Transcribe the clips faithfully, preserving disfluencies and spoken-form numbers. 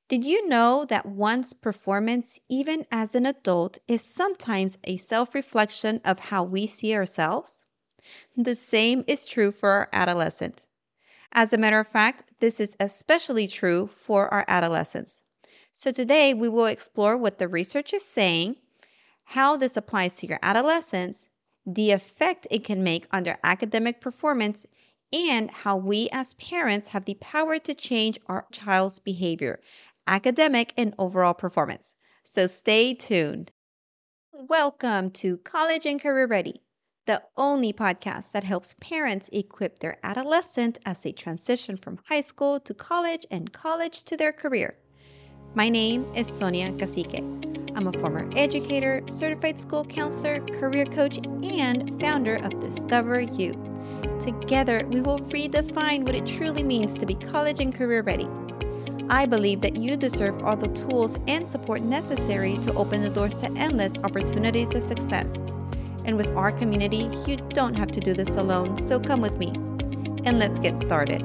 Did you know that one's performance, even as an adult, is sometimes a self-reflection of how we see ourselves? The same is true for our adolescents. As a matter of fact, this is especially true for our adolescents. So today we will explore what the research is saying, how this applies to your adolescents, the effect it can make on their academic performance, and how we as parents have the power to change our child's behavior, academic and overall performance. So stay tuned. Welcome to College and Career Ready, the only podcast that helps parents equip their adolescent as they transition from high school to college and college to their career. My name is Sonia Cacique. I'm a former educator, certified school counselor, career coach, and founder of Discover You. Together, we will redefine what it truly means to be college and career ready. I believe that you deserve all the tools and support necessary to open the doors to endless opportunities of success. And with our community, you don't have to do this alone, so come with me. And let's get started.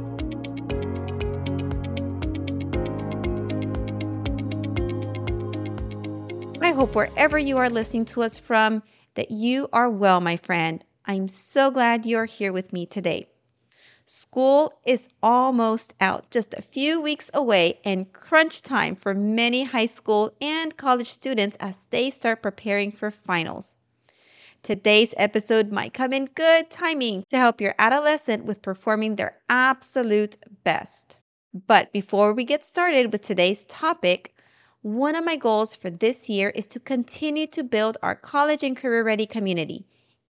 I hope wherever you are listening to us from, that you are well, my friend. I'm so glad you're here with me today. School is almost out, just a few weeks away, and crunch time for many high school and college students as they start preparing for finals. Today's episode might come in good timing to help your adolescent with performing their absolute best. But before we get started with today's topic, one of my goals for this year is to continue to build our college and career ready community.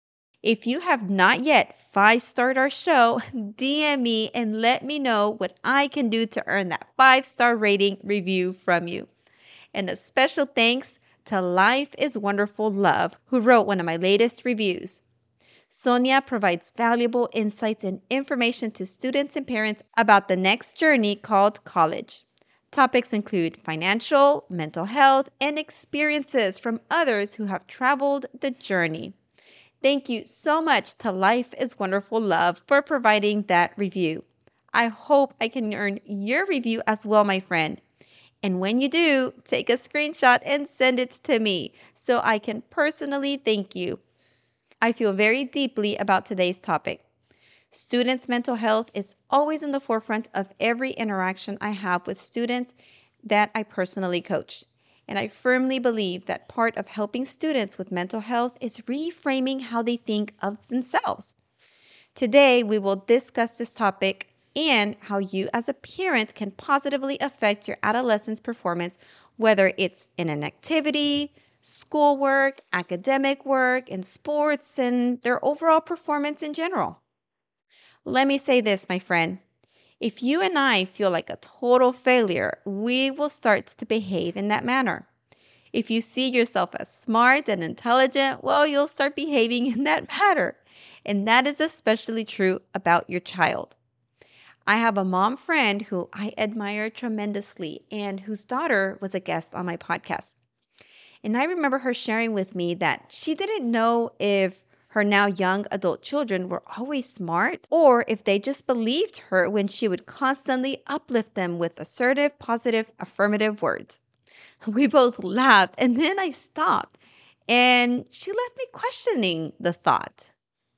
If you have not yet five-starred our show, D M me and let me know what I can do to earn that five-star rating review from you. And a special thanks to Life is Wonderful Love, who wrote one of my latest reviews. Sonia provides valuable insights and information to students and parents about the next journey called college. Topics include financial, mental health, and experiences from others who have traveled the journey. Thank you so much to Life is Wonderful Love for providing that review. I hope I can earn your review as well, my friend. And when you do, take a screenshot and send it to me so I can personally thank you. I feel very deeply about today's topic. Students' mental health is always in the forefront of every interaction I have with students that I personally coach. And I firmly believe that part of helping students with mental health is reframing how they think of themselves. Today, we will discuss this topic and how you as a parent can positively affect your adolescent's performance, whether it's in an activity, schoolwork, academic work, in sports, and their overall performance in general. Let me say this, my friend. If you and I feel like a total failure, we will start to behave in that manner. If you see yourself as smart and intelligent, well, you'll start behaving in that manner. And that is especially true about your child. I have a mom friend who I admire tremendously and whose daughter was a guest on my podcast. And I remember her sharing with me that she didn't know if her now young adult children were always smart, or if they just believed her when she would constantly uplift them with assertive, positive, affirmative words. We both laughed, and then I stopped, and she left me questioning the thought.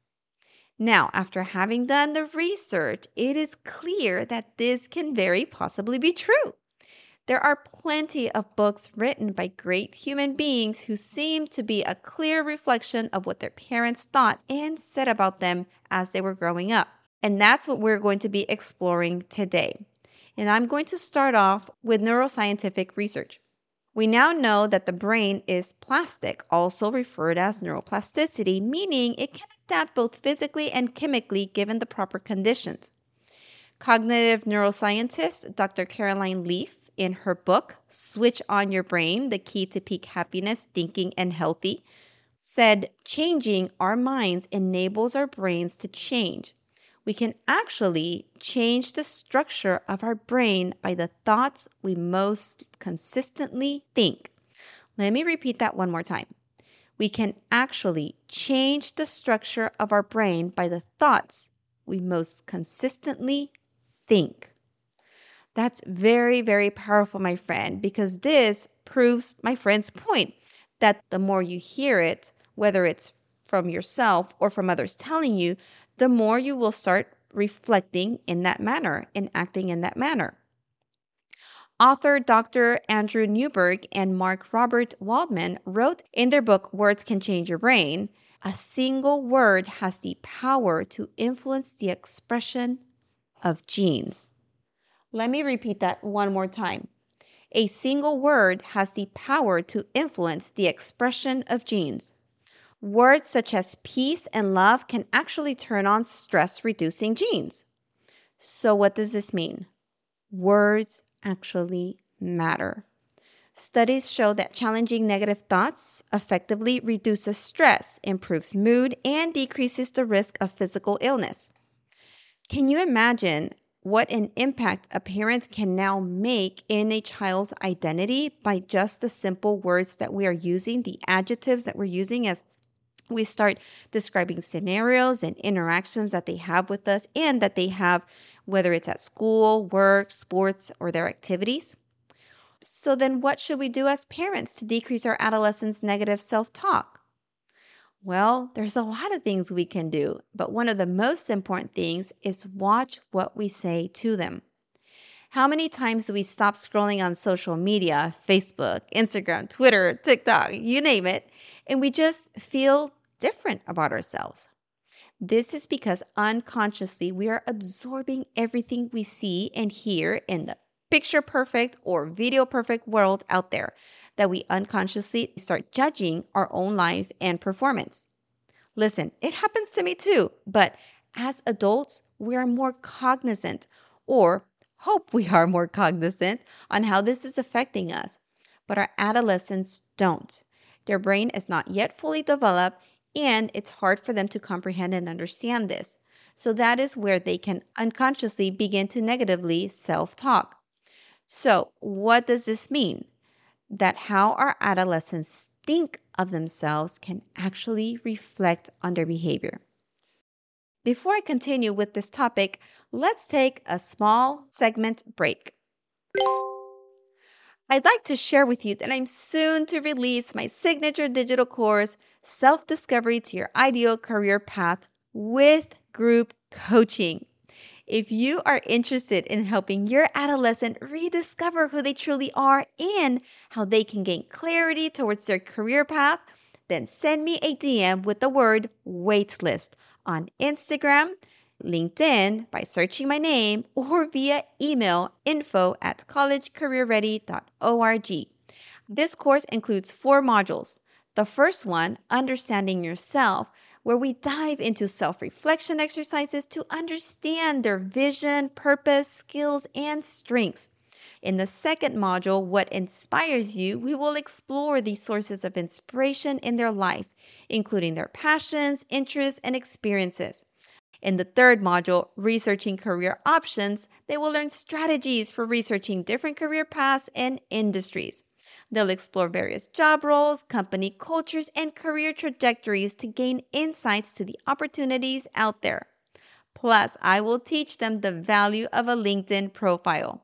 Now, after having done the research, it is clear that this can very possibly be true. There are plenty of books written by great human beings who seem to be a clear reflection of what their parents thought and said about them as they were growing up. And that's what we're going to be exploring today. And I'm going to start off with neuroscientific research. We now know that the brain is plastic, also referred as neuroplasticity, meaning it can adapt both physically and chemically given the proper conditions. Cognitive neuroscientist Doctor Caroline Leaf, in her book, Switch on Your Brain, The Key to Peak Happiness, Thinking and Healthy, said changing our minds enables our brains to change. We can actually change the structure of our brain by the thoughts we most consistently think. Let me repeat that one more time. We can actually change the structure of our brain by the thoughts we most consistently think. That's very, very powerful, my friend, because this proves my friend's point that the more you hear it, whether it's from yourself or from others telling you, the more you will start reflecting in that manner and acting in that manner. Author Doctor Andrew Newberg and Mark Robert Waldman wrote in their book, Words Can Change Your Brain, a single word has the power to influence the expression of genes. Let me repeat that one more time. A single word has the power to influence the expression of genes. Words such as peace and love can actually turn on stress-reducing genes. So what does this mean? Words actually matter. Studies show that challenging negative thoughts effectively reduces stress, improves mood, and decreases the risk of physical illness. Can you imagine what an impact a parent can now make in a child's identity by just the simple words that we are using, the adjectives that we're using as we start describing scenarios and interactions that they have with us and that they have, whether it's at school, work, sports, or their activities? So then what should we do as parents to decrease our adolescents' negative self-talk? Well, there's a lot of things we can do, but one of the most important things is watch what we say to them. How many times do we stop scrolling on social media, Facebook, Instagram, Twitter, TikTok, you name it, and we just feel different about ourselves? This is because unconsciously we are absorbing everything we see and hear in the picture perfect or video perfect world out there, that we unconsciously start judging our own life and performance. Listen, it happens to me too, but as adults, we are more cognizant, or hope we are more cognizant, on how this is affecting us. But our adolescents don't. Their brain is not yet fully developed, and it's hard for them to comprehend and understand this. So that is where they can unconsciously begin to negatively self-talk. So what does this mean? That how our adolescents think of themselves can actually reflect on their behavior. Before I continue with this topic, let's take a small segment break. I'd like to share with you that I'm soon to release my signature digital course, Self-Discovery to Your Ideal Career Path, with group coaching. If you are interested in helping your adolescent rediscover who they truly are and how they can gain clarity towards their career path, then send me a D M with the word waitlist on Instagram, LinkedIn by searching my name, or via email info at college career ready dot org. This course includes four modules. The first one, Understanding Yourself, where we dive into self-reflection exercises to understand their vision, purpose, skills, and strengths. In the second module, What Inspires You, we will explore the sources of inspiration in their life, including their passions, interests, and experiences. In the third module, Researching Career Options, they will learn strategies for researching different career paths and industries. They'll explore various job roles, company cultures, and career trajectories to gain insights to the opportunities out there. Plus, I will teach them the value of a LinkedIn profile.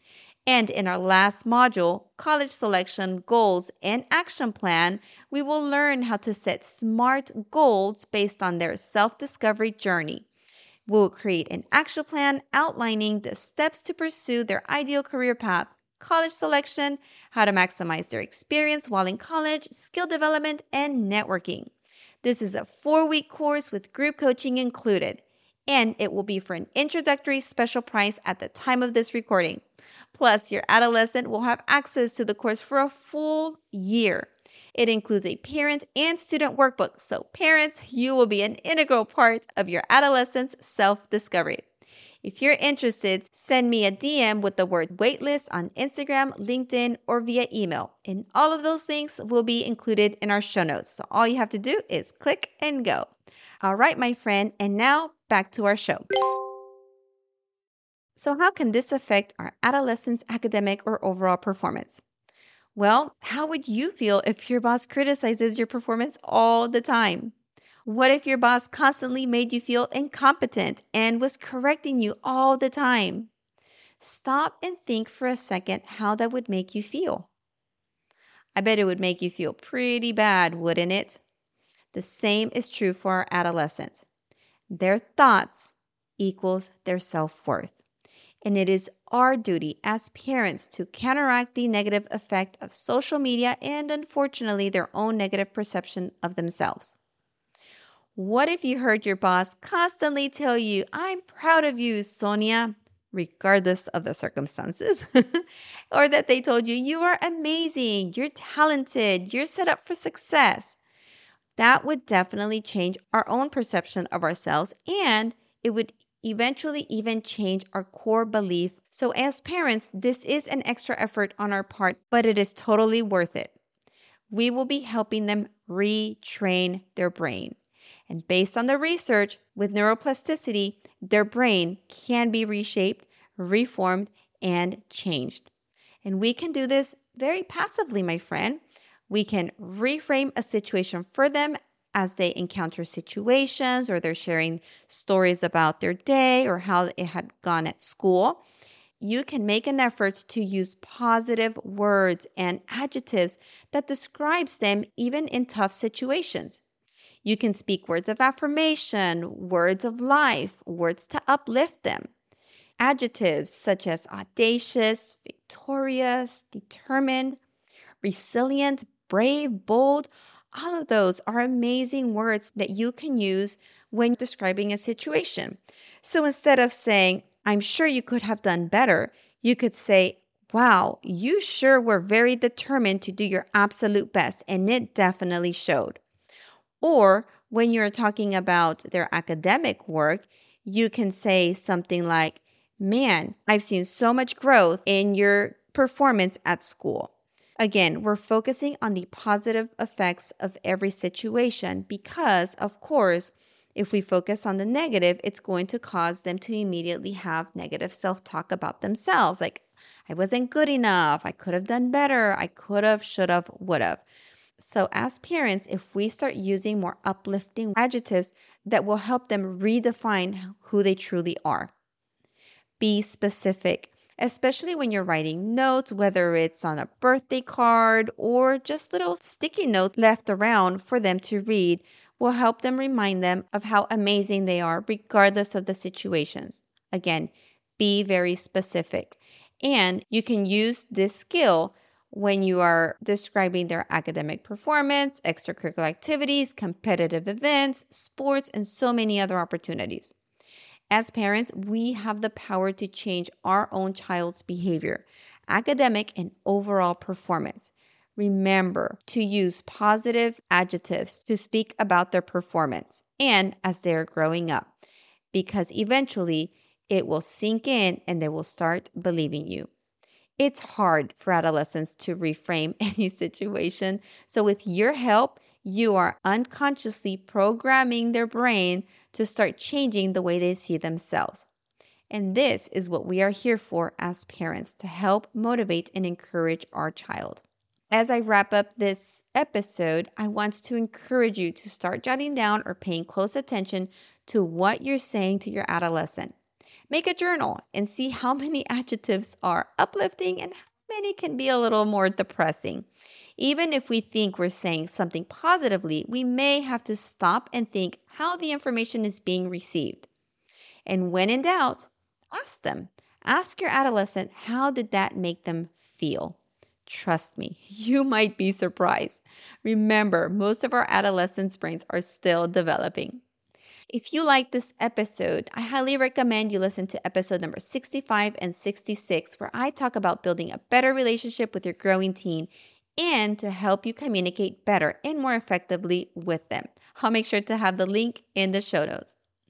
And in our last module, College Selection Goals and Action Plan, we will learn how to set SMART goals based on their self-discovery journey. We'll create an action plan outlining the steps to pursue their ideal career path, college selection, how to maximize their experience while in college, skill development, and networking. This is a four-week course with group coaching included, and it will be for an introductory special price at the time of this recording. Plus, your adolescent will have access to the course for a full year. It includes a parent and student workbook, so parents, you will be an integral part of your adolescent's self-discovery. If you're interested, send me a D M with the word waitlist on Instagram, LinkedIn, or via email. And all of those links will be included in our show notes. So all you have to do is click and go. All right, my friend, and now back to our show. So how can this affect our adolescents' academic or overall performance? Well, how would you feel if your boss criticizes your performance all the time? What if your boss constantly made you feel incompetent and was correcting you all the time? Stop and think for a second how that would make you feel. I bet it would make you feel pretty bad, wouldn't it? The same is true for our adolescents. Their thoughts equals their self-worth. And it is our duty as parents to counteract the negative effect of social media and, unfortunately, their own negative perception of themselves. What if you heard your boss constantly tell you, "I'm proud of you, Sonia," regardless of the circumstances, or that they told you, "You are amazing, you're talented, you're set up for success"? That would definitely change our own perception of ourselves, and it would eventually even change our core belief. So as parents, this is an extra effort on our part, but it is totally worth it. We will be helping them retrain their brain. And based on the research with neuroplasticity, their brain can be reshaped, reformed, and changed. And we can do this very passively, my friend. We can reframe a situation for them as they encounter situations or they're sharing stories about their day or how it had gone at school. You can make an effort to use positive words and adjectives that describes them even in tough situations. You can speak words of affirmation, words of life, words to uplift them. Adjectives such as audacious, victorious, determined, resilient, brave, bold, all of those are amazing words that you can use when describing a situation. So instead of saying, "I'm sure you could have done better," you could say, "Wow, you sure were very determined to do your absolute best, and it definitely showed." Or when you're talking about their academic work, you can say something like, "Man, I've seen so much growth in your performance at school." Again, we're focusing on the positive effects of every situation because, of course, if we focus on the negative, it's going to cause them to immediately have negative self-talk about themselves. Like, "I wasn't good enough. I could have done better. I could have, should have, would have." So as parents, if we start using more uplifting adjectives, that will help them redefine who they truly are. Be specific, especially when you're writing notes, whether it's on a birthday card or just little sticky notes left around for them to read, will help them remind them of how amazing they are regardless of the situations. Again, be very specific. And you can use this skill when you are describing their academic performance, extracurricular activities, competitive events, sports, and so many other opportunities. As parents, we have the power to change our own child's behavior, academic, and overall performance. Remember to use positive adjectives to speak about their performance and as they're growing up, because eventually it will sink in and they will start believing you. It's hard for adolescents to reframe any situation. So with your help, you are unconsciously programming their brain to start changing the way they see themselves. And this is what we are here for as parents, to help motivate and encourage our child. As I wrap up this episode, I want to encourage you to start jotting down or paying close attention to what you're saying to your adolescent. Make a journal and see how many adjectives are uplifting and how many can be a little more depressing. Even if we think we're saying something positively, we may have to stop and think how the information is being received. And when in doubt, ask them. Ask your adolescent, how did that make them feel? Trust me, you might be surprised. Remember, most of our adolescents' brains are still developing. If you like this episode, I highly recommend you listen to episode number sixty-five and sixty-six, where I talk about building a better relationship with your growing teen and to help you communicate better and more effectively with them. I'll make sure to have the link in the show notes.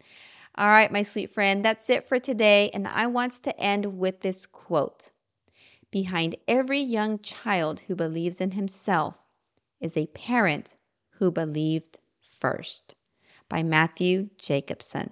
All right, my sweet friend, that's it for today. And I want to end with this quote. Behind every young child who believes in himself is a parent who believed first. By Matthew Jacobson.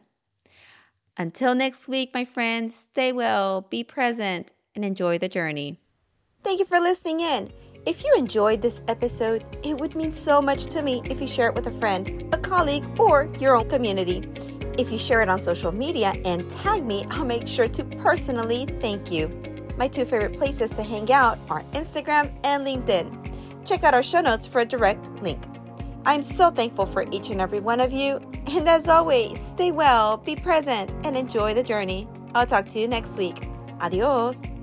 Until next week, my friends, stay well, be present, and enjoy the journey. Thank you for listening in. If you enjoyed this episode, it would mean so much to me if you share it with a friend, a colleague, or your own community. If you share it on social media and tag me, I'll make sure to personally thank you. My two favorite places to hang out are Instagram and LinkedIn. Check out our show notes for a direct link. I'm so thankful for each and every one of you. And as always, stay well, be present, and enjoy the journey. I'll talk to you next week. Adios.